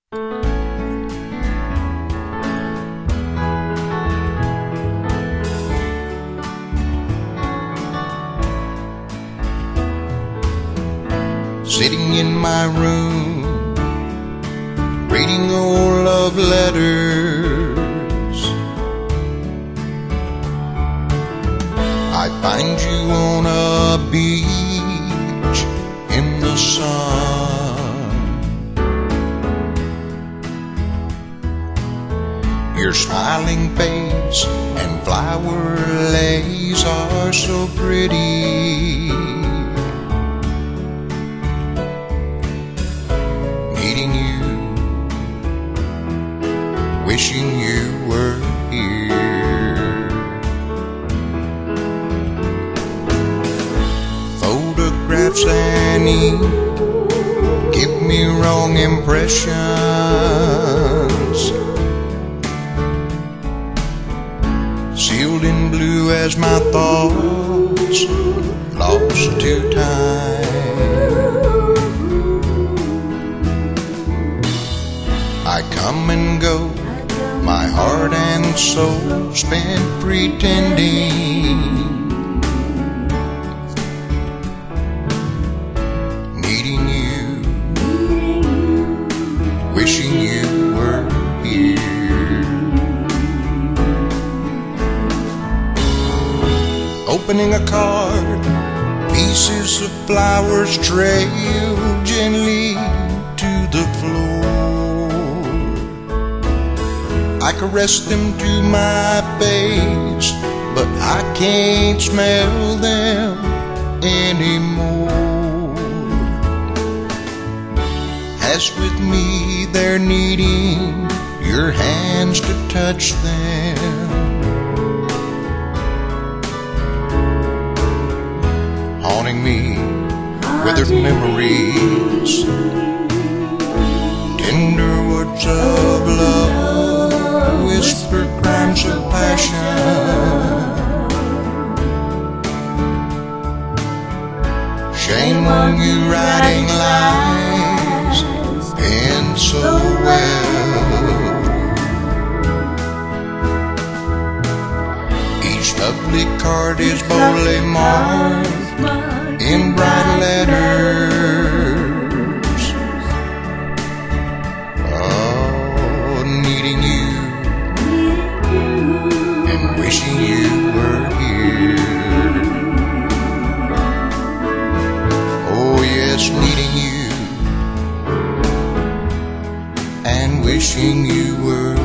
Sitting in my room, reading old love letters, I find you on a beach in the sun. Your smiling face and flower lace are so pretty. Meeting you, wishing you were here. Photographs and ink give me wrong impressions, sealed in blue as my thoughts lost to time. I come and go, my heart and soul spent pretending, needing you, wishing you were here. Opening a card, pieces of flowers trail gently to the floor. I caress them to my face, but I can't smell them anymore. As with me, they're needing your hands to touch them, haunting me with their memories, tender words of love, whisper crimes of passion. Shame on you writing lies and so well. Each lovely card is boldly marked in bright letters. Oh, needing you, wishing you were here. Oh yes, needing you and wishing you were